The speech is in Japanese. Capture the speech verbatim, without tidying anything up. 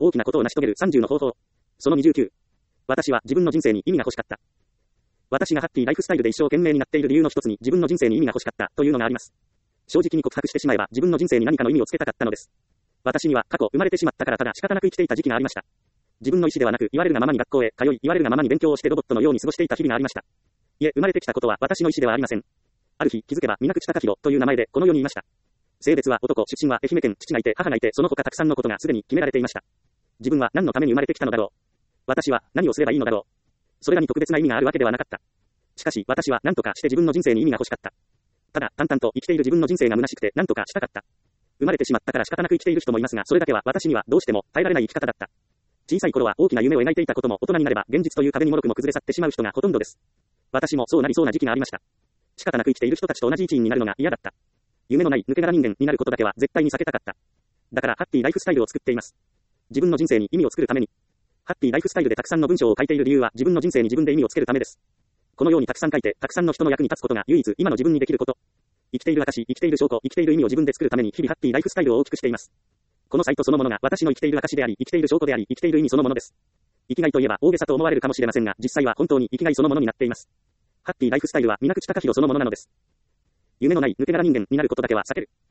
大きなことを成し遂げるさんじゅうの方法。そのにじゅうきゅう。私は自分の人生に意味が欲しかった。私がハッピーライフスタイルで一生懸命になっている理由の一つに自分の人生に意味が欲しかったというのがあります。正直に告白してしまえば自分の人生に何かの意味をつけたかったのです。私には過去生まれてしまったからただ仕方なく生きていた時期がありました。自分の意思ではなく言われるがままに学校へ通い、言われるがままに勉強をしてロボットのように過ごしていた日々がありました。いえ、生まれてきたことは私の意思ではありません。ある日気づけば水口貴弘という名前でこの世にいました。性別は男、出身は愛媛県、父がいて母がいてその他たくさんのことがすでに決められていました。自分は何のために生まれてきたのだろう。私は何をすればいいのだろう。それらに特別な意味があるわけではなかった。しかし私は何とかして自分の人生に意味が欲しかった。ただ淡々と生きている自分の人生が虚しくて何とかしたかった。生まれてしまったから仕方なく生きている人もいますが、それだけは私にはどうしても耐えられない生き方だった。小さい頃は大きな夢を描いていたことも大人になれば現実という壁にもろくも崩れ去ってしまう人がほとんどです。私もそうなりそうな時期がありました。仕方なく生きている人たちと同じ一員になるのが嫌だった。夢のない抜け殻人間になることだけは絶対に避けたかった。だからハッピーライフスタイルを作っています。自分の人生に意味を作るために。ハッピーライフスタイルでたくさんの文章を書いている理由は自分の人生に自分で意味をつけるためです。このようにたくさん書いてたくさんの人の役に立つことが唯一今の自分にできること。生きている証、生きている証拠、生きている意味を自分で作るために日々ハッピーライフスタイルを大きくしています。このサイトそのものが私の生きている証であり、生きている証拠であり、生きている意味そのものです。生きがいといえば大げさと思われるかもしれませんが、実際は本当に生きがいそのものになっています。ハッピーライフスタイルは水口貴弘そのものなのです。夢のない抜け殻人間になることだけは避ける。